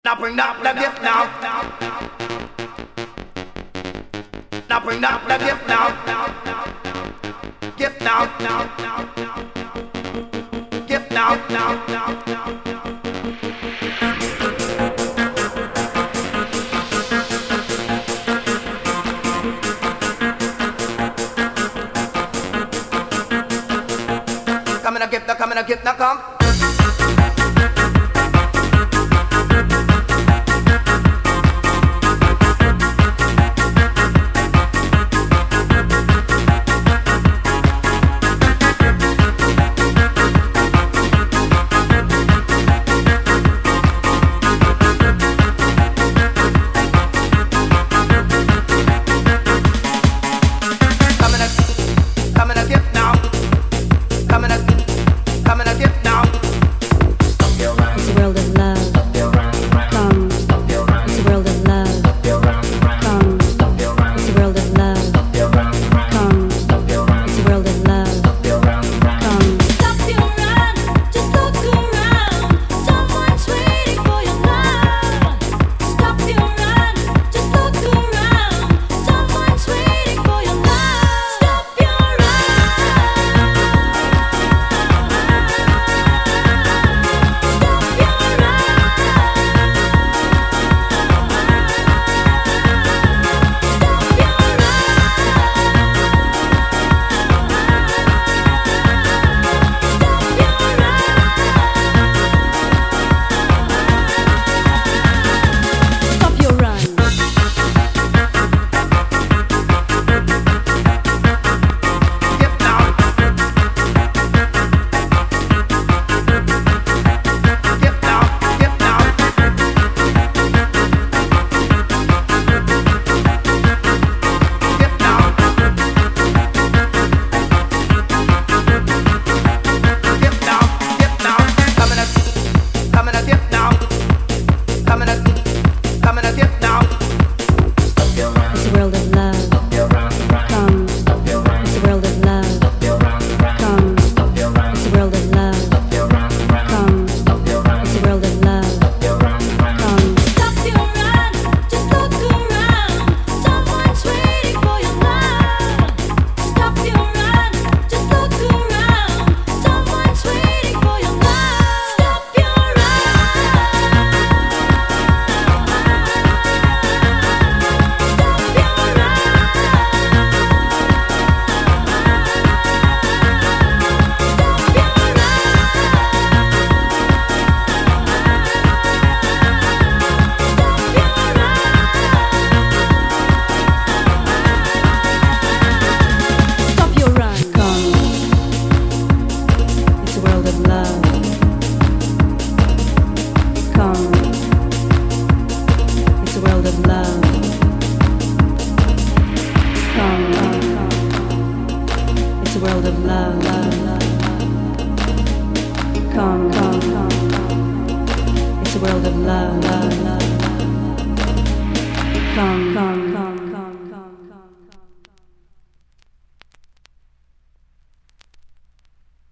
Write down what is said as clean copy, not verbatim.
Now bring up the gift now. Now bring up the gift now. Gift now. Gift now. Come and gift now, come and gift now, come. It's a world of love. Come. It's a world of love. Come.